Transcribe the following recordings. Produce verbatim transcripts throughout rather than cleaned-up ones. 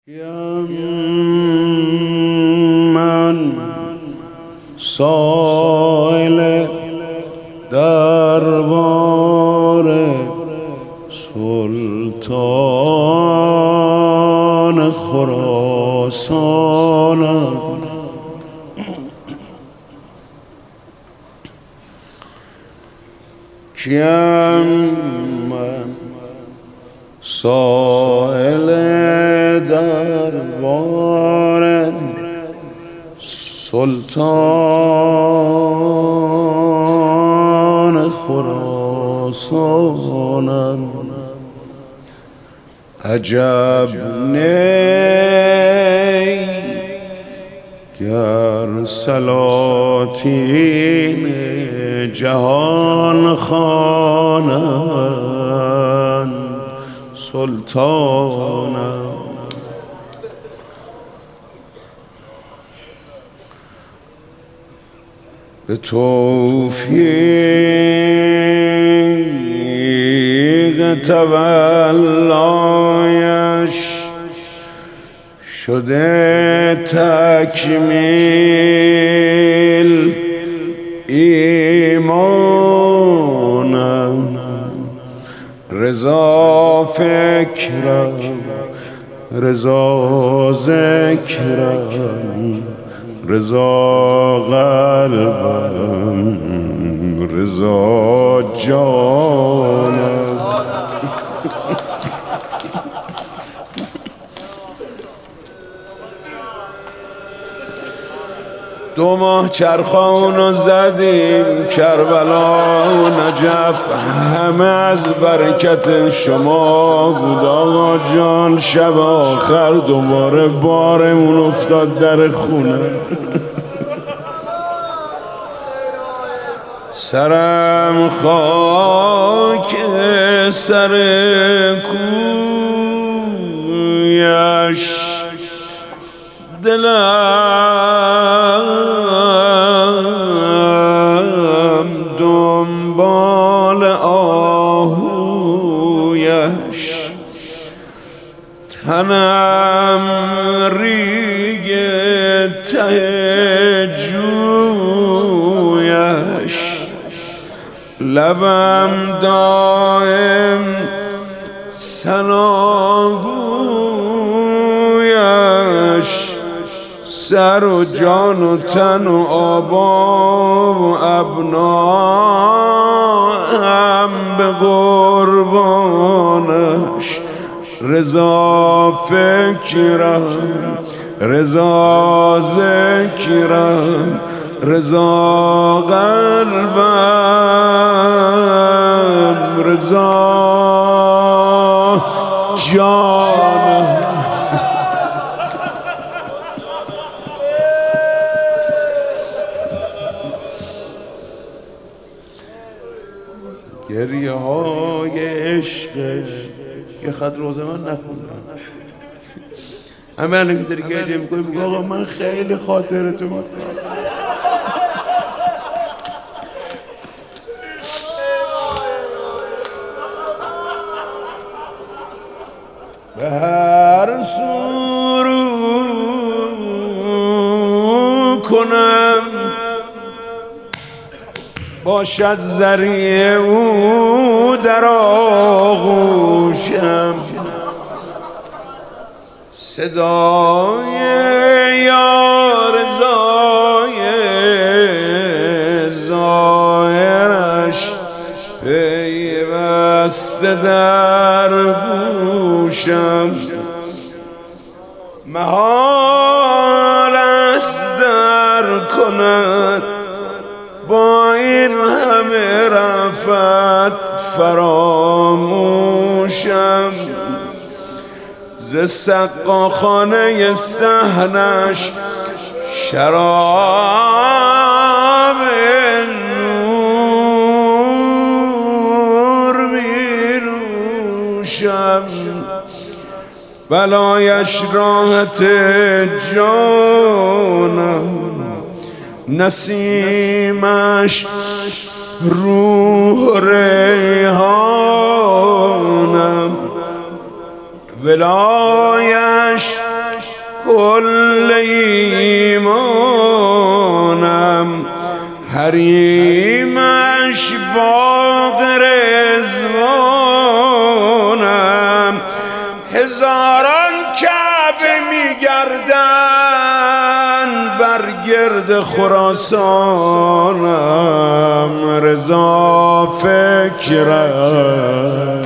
من سائل دربار سلطان خراسانم، کیم من سائل دربار سلطان خراسانم. عجب نی گر سلاطین جهان خوانند سلطانم. به توفیق تولایش شده تکمیل ایمانم. رضا فکرم، رضا ذکرم، رضا قلبم، رضا جانم. دو ماه چرخانو زدیم کربلا و نجف، همه از برکت شما بود آقا جان. شب آخر دوباره بارمون افتاد در خونه. سرم خاک سر کویش، دلم دنبال آهویش، تنم ریگ ته جویش، لبم دائم ثناگویش، سر و جان و تن و آبا و ابناام به قربانش. رضا فکرم، رضا ذکرم، رضا قلبم، رضا جانم. گریه های عشق یه خط روز من نخوندم. همه الان که داری گریه میکنی میگه آقا من خیلی خاطرتو میکنم. به هر سرو کنم باشد ذریعه او در آغوشم، صدای یار زای ظاهرش پیوسته در گوشم. محال است در کند با این همه رفت فراموشم. ز سقاخانه صحنش شراب نور می نوشم، بلایش راحت جانم، نسیمش روح ریحانم، ولایش کل ایمانم حریمش باغ رضوانم هزاران کعبه میگردن بر گرد خراسانم رضا فکرم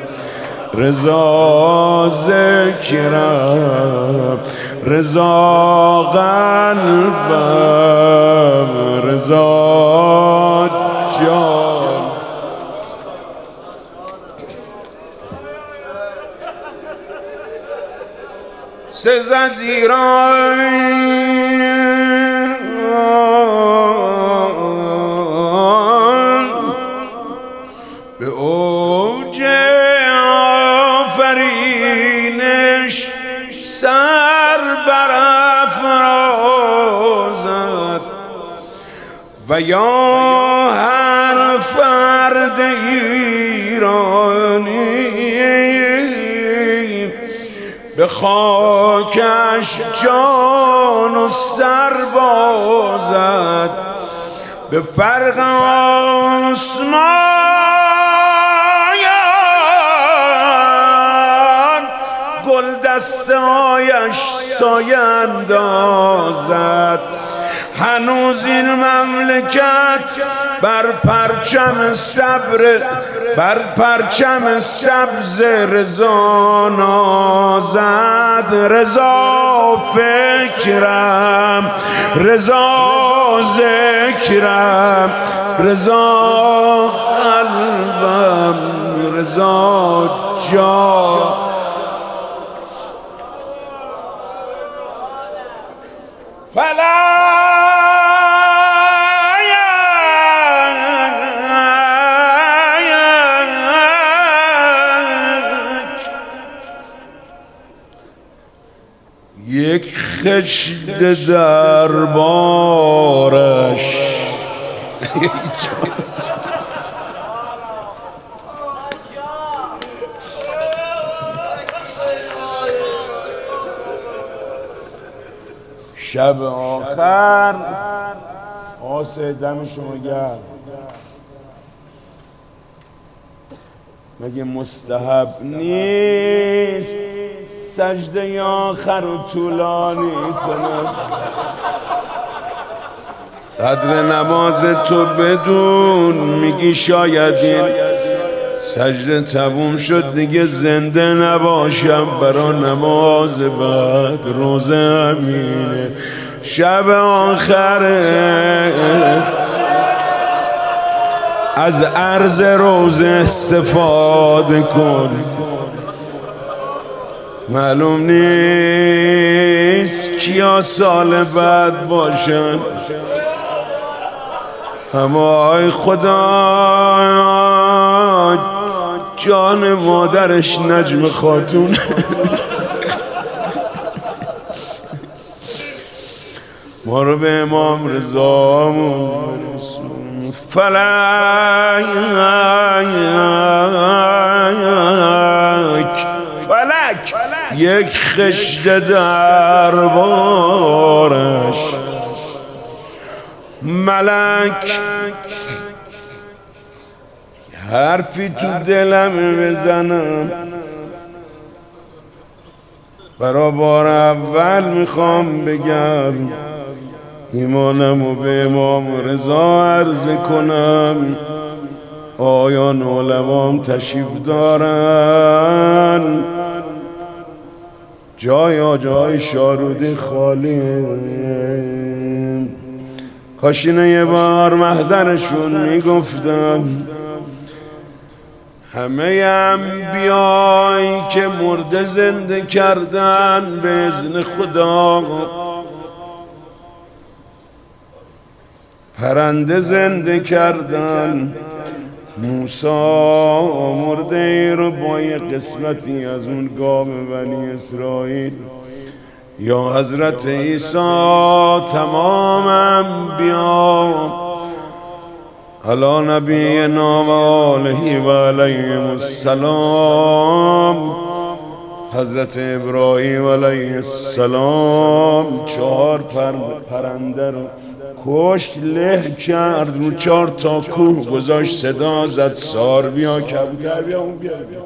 رضا ذکرم رضا قلبم رضا جان سزد ایران به اوج آفرینش سر برافرازد و یا هر فرد ایرانی به خاکش جان و سر بازد به فرق آسمان گل دستهایش سایه اندازد هنوز این مملکت بر پرچم صبر بر پرچم سبز رضا نازد رضا فکرم رضا ذکرم رضا قلبم رضا جان فلا یک خشت دربارش شب آخر آسه دم شما گرد مگه مستحب نیست سجده آخر رو طولانی کنم قدر نماز تو بدون میگی شاید این سجده تموم شد دیگه زنده نباشم برا نماز بعد روزه امینه شب آخره از عرض روزه استفاده کن معلوم نیست کیا سال بعد باشن اما ای خدا جان مادرش نجم خاتون ما رو به امام رضامون فلک فلک یک خشت دربارش ملک حرفی تو دلم بزنم برا بار اول میخوام بگم ایمانمو به امام رضا عرض کنم آیان علمام تشریف دارن جای جای شارودی خالی کاشینه یه بار محضرشون میگفتم همه انبیایی که مرده زنده کردن به اذن خدا پرنده زنده کردن موسی مرده ای رو با یه قسمتی از اون گام بنی اسرائیل یا حضرت عیسی تمام انبیا علی نبینا و آله و علیهم السلام حضرت ابراهیم علیه السلام چهار پر پرنده رو کشت، له کرد، رو چهار تا کوه گذاشت، صدا زد سار بیا کبوتر بیا اون بیا بیا.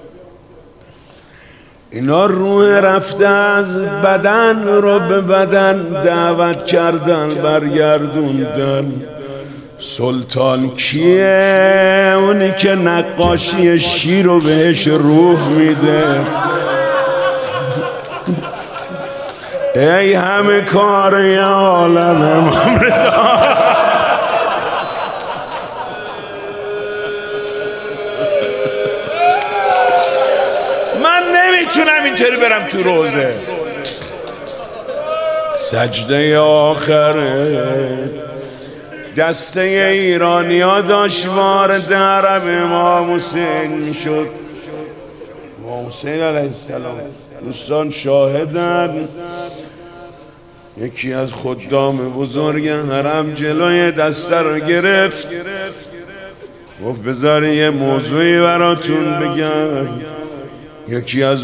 اینا روح رفته از بدن رو به بدن دعوت کردن برگردوندن. سلطان کیه؟ اونی که نقاشی شیر رو بهش روح میده. ای همه کار یه عالم امام رضا. من نمیتونم اینطوری برم تو روزه. سجده آخره دسته ایرانی ها داشت وارد عرب امام حسین میشد. امام حسین علیه السلام دوستان شاهدن. یکی از خدام بزرگ حرم جلوی دسته رو گرفت، گفت بذاری یه موضوعی براتون بگم. یکی از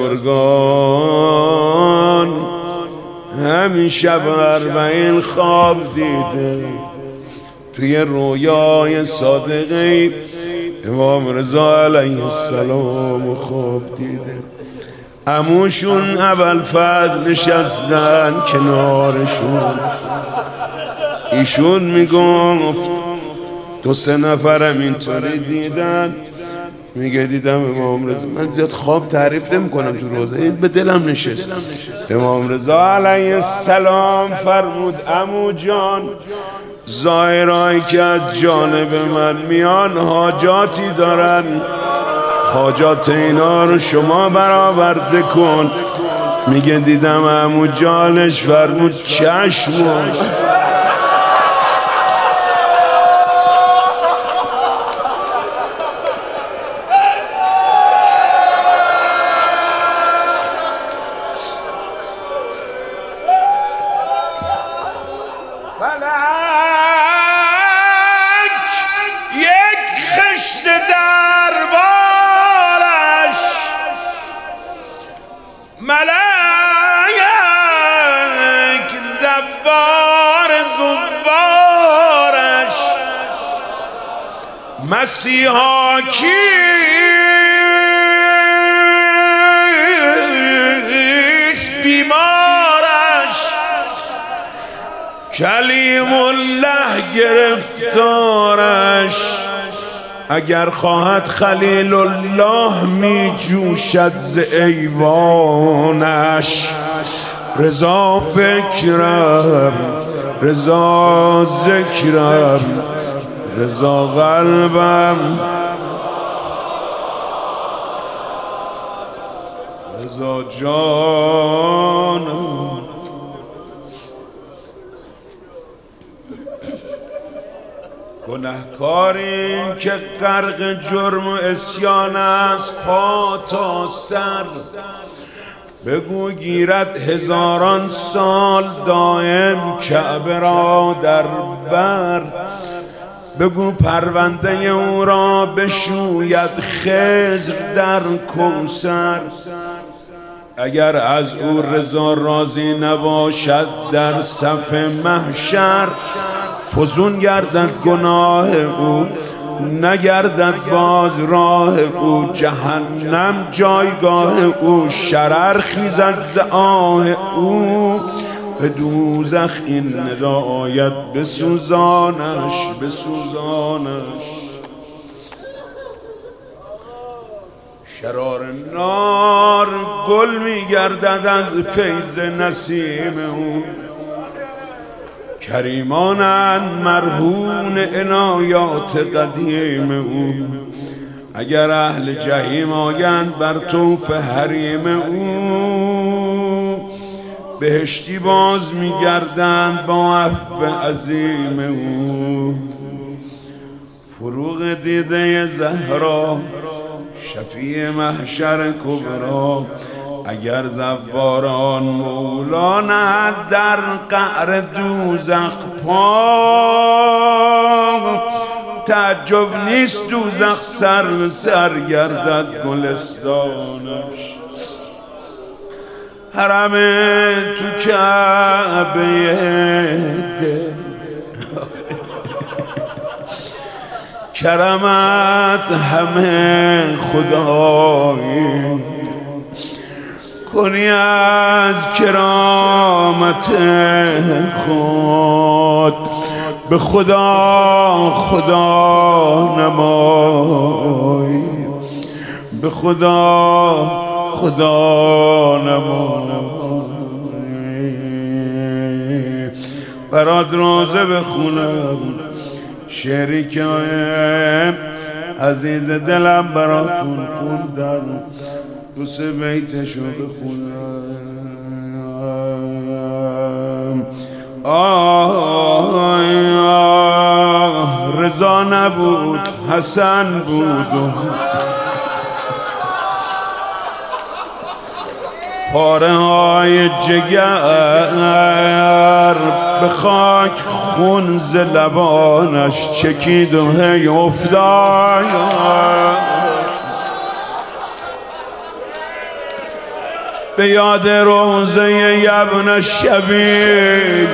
بزرگان همین شب اربعین خواب دیده، توی رویای صادقه امام رضا علیه السلام خواب دیده. عموشون ابوالفضل نشستن کنارشون. ایشون میگفت دو سه نفرم اینطوری دیدن. میگه دیدم امام رضا. من زیاد خواب تعریف نمی کنم تو روزه، این به دلم نشست. امام رضا علیه السلام فرمود عمو جان، زائرایی که از جانب من میان حاجاتی دارن، حاجات اینا رو شما برآورده کن. میگه دیدم عمو جانش فرمود چشم. ملک زوار زوارش مسیحا کیست بیمارش کلیم الله گرفتارش اگر خواهد خلیل الله می جوشد ز ایوانش رضا فکرم رضا ذکرم رضا قلبم رضا جانم. گنهکاری که غرق جرم و اسیان است پا تا سر بگو گیرد هزاران سال دائم کعبه را در بر بگو پرونده او را بشوید خضر در کوثر اگر از او رضا راضی نباشد در صف محشر فزون گردد گناه او نگردد باز راه او جهنم جایگاه او شرر خیزد ز آه او به دوزخ این ندا آید بسوزانش بسوزانش. شرار نار گل میگردد از فیض نسیم او کریمانند مرهون عنایات قدیم او اگر اهل جحیم آیند بر طوف حریم او بهشتی باز میگردند با عفو عظیم او. فروغ دیده زهرا شفیع محشر کبرا اگر زواران مولا نهد در قعر دوزخ پا تعجب نیست دوزخ سر سر گردد گلستانش. حرم تو کعبه دل کرمت همه خدایی کنی از کرامت خود به خدا خدا نمایی به خدا خدا نمایی برات روزه بخونم شعری که عزیز دلم براتون خوندم دو سه بیتشو بخونم آه آه رضا نبود حسن بود پاره های جگر به خاک خون ز لبانش چکید و هی افتاد به یاد روزه یبن شبیل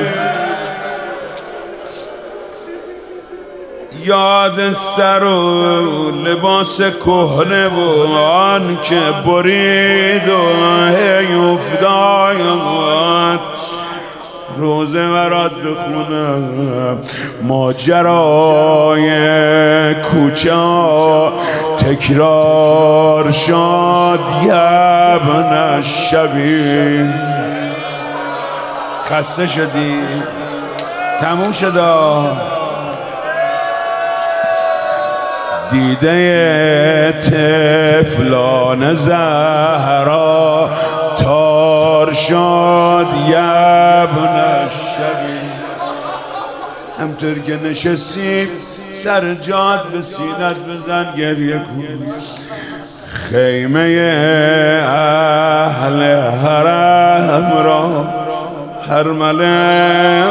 یاد سر و لباس کهنه و آن که برید و هی افتاد روزه برات بخونم ماجرای کوچه تکرار شد یبن شبیل خسته شدی تموم شد دیده طفلان زهرا تار شد یبن شبیل همطور که نشستی سر جاد به سینت بزن گریه کن خیمه اهل حرم را هرمله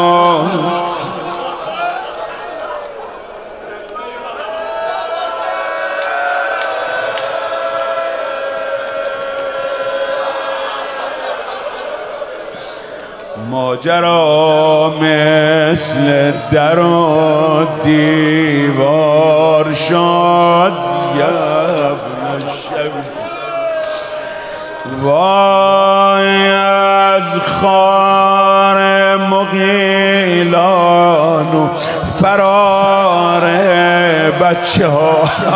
ماجرا مثل در و دیوار شد یبن شبیل وای از خار مغیلان و فرار بچه ها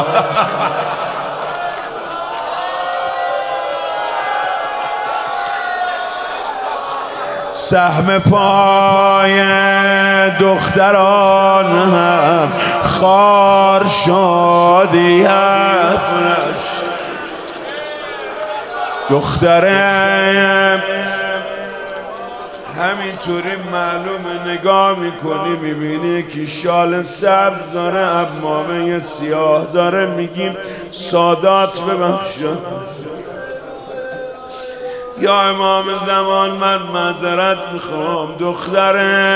سهم پای دختران هم خار شد یبنش دختره همینطوری معلومه نگاه میکنی میبینی که شال سبز داره عمامه سیاه داره میگیم سادات ببخشد یا امام زمان من معذرت میخوام دختر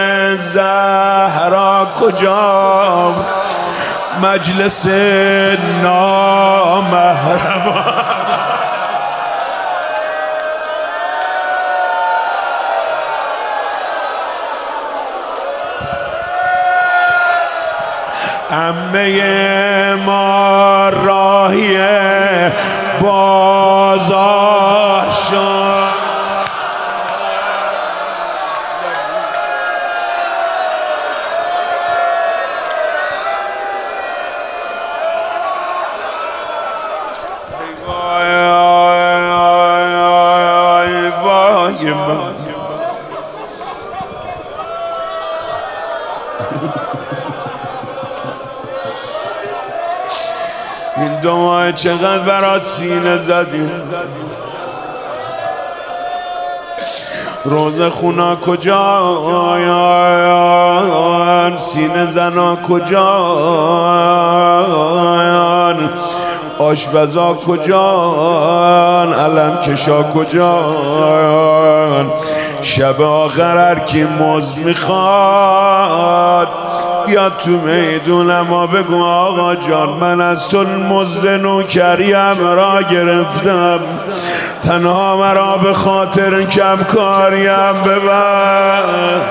زهرا کجا مجلس نامحرم عمه ما راهی بازار شد این دو ماه چقدر برات سینه زدیم روز خونا کجا سینه زنا کجا آشپزا کجا علم کشا کجا شب آخر هر کی مزد میخواد بیاد تو میدون اما بگو آقا جان من از تو مزد نوکریم را گرفتم تنها مرا به خاطر کم کاریم ببر.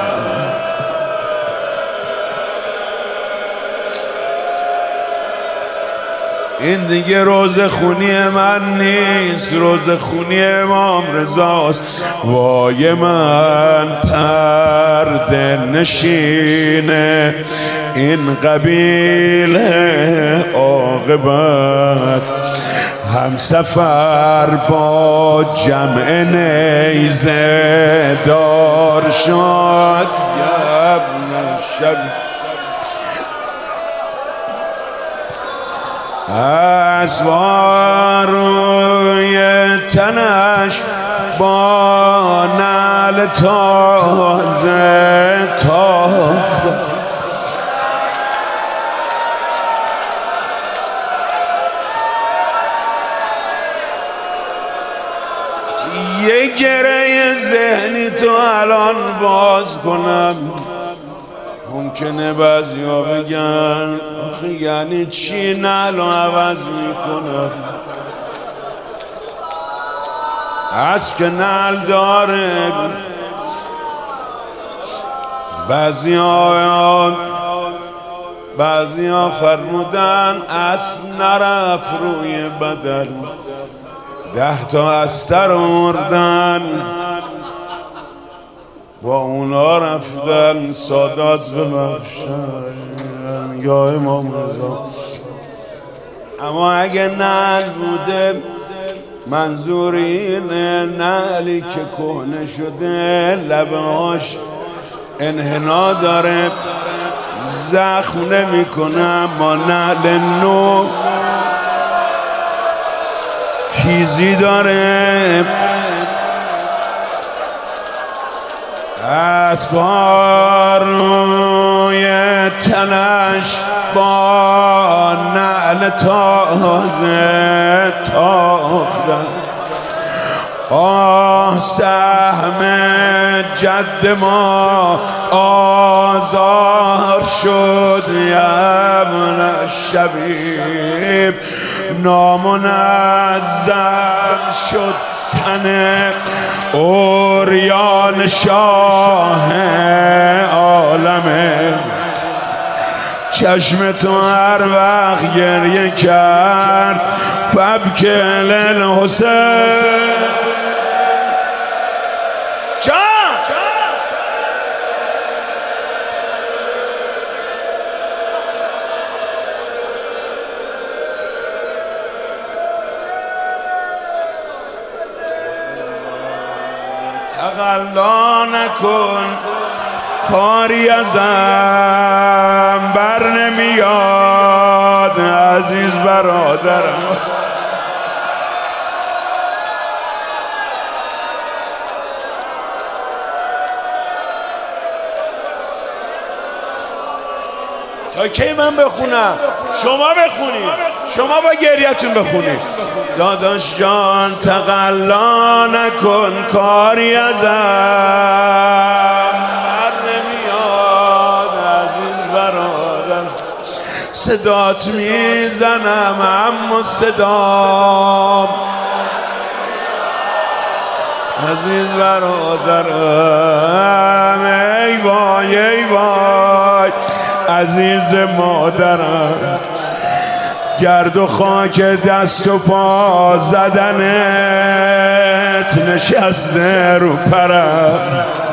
این دیگه روزه خونی من نیست، روزه خونی امام رضاست. وای من پرده نشینه این قبیله عاقبت، هم سفر با جمع نیزه دار شد ابن شب. اسوار روی تنش با نعل تازه تاخت، یه گره ذهنی تو الان باز کنم. ممکنه بعضیا بگن آخه یعنی چی نعل عوض میکنم؟ اسب که نعل داره. بعضیا بعضیا فرمودن اسب نرفت روی بدن، ده تا استر مردن با اونا رفتن سادات ببخشن یا امام رضا. اما اگه نعل بوده منظور اینه نعلی که کهنه شده لبهاش انحنا داره زخم نمی کنه، اما نعل نو تیزی داره. اسبار روی تنش با نعل تازه تاختن. آه سهم جد ما آزار شد ابن شبیب، نامنظم شد تن اوریان شاه عالمه. چشم تو هر وقت گریه کرد فبکل الحسین. تقلا نکن کاری ازم بر نمیاد عزیز برادرم. تا کی من بخونم؟ شما بخونید، شما با گریتون بخونید. داداش جان تقلا نکن کاری ازم بر نمیاد عزیز برادر. صدات میزنم اما صدام عزیز برادرم. ای وای ای وای عزیز مادرم، گرد و خاک دست و پا زدنت نشسته رو پرم.